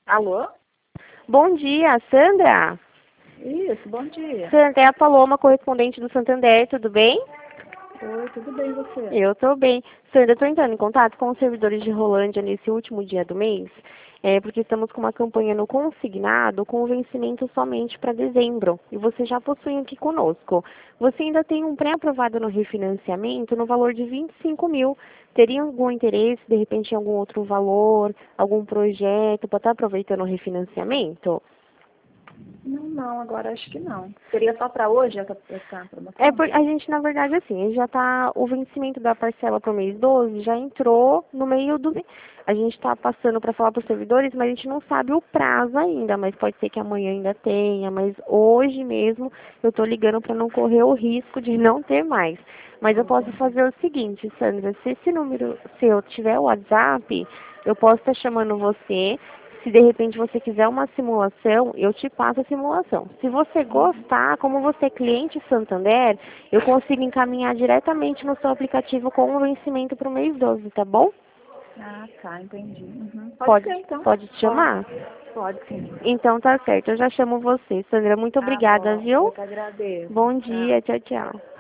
Alô? Bom dia, Sandra. Isso, bom dia. Sandra, é a Paloma, correspondente do Santander, tudo bem? Oi, tudo bem e você? Eu tô bem. Sandra, eu tô entrando em contato com os servidores de Rolândia nesse último dia do mês, porque estamos com uma campanha no consignado com vencimento somente para dezembro. E você já possui aqui conosco. Você ainda tem um pré-aprovado no refinanciamento no valor de 25 mil. Teria algum interesse, de repente, em algum outro valor, algum projeto para estar aproveitando o refinanciamento? Não, agora acho que não. Seria só para hoje essa promoção? A gente, na verdade, assim, já tá, o vencimento da parcela para o mês 12 já entrou no meio do mês. A gente está passando para falar para os servidores, mas a gente não sabe o prazo ainda, mas pode ser que amanhã ainda tenha, mas hoje mesmo eu estou ligando para não correr o risco de não ter mais. Mas eu posso fazer o seguinte, Sandra, se esse número seu tiver o WhatsApp, eu posso estar chamando você. Se de repente você quiser uma simulação, eu te passo a simulação. Se você gostar, como você é cliente Santander, eu consigo encaminhar diretamente no seu aplicativo com o vencimento para o mês 12, tá bom? Ah, tá, entendi. Pode ser então. Pode te chamar? Pode sim. Então tá certo, eu já chamo você. Sandra, muito Tá obrigada, bom, eu viu? que agradeço. Bom Tchau. dia, tchau, tchau.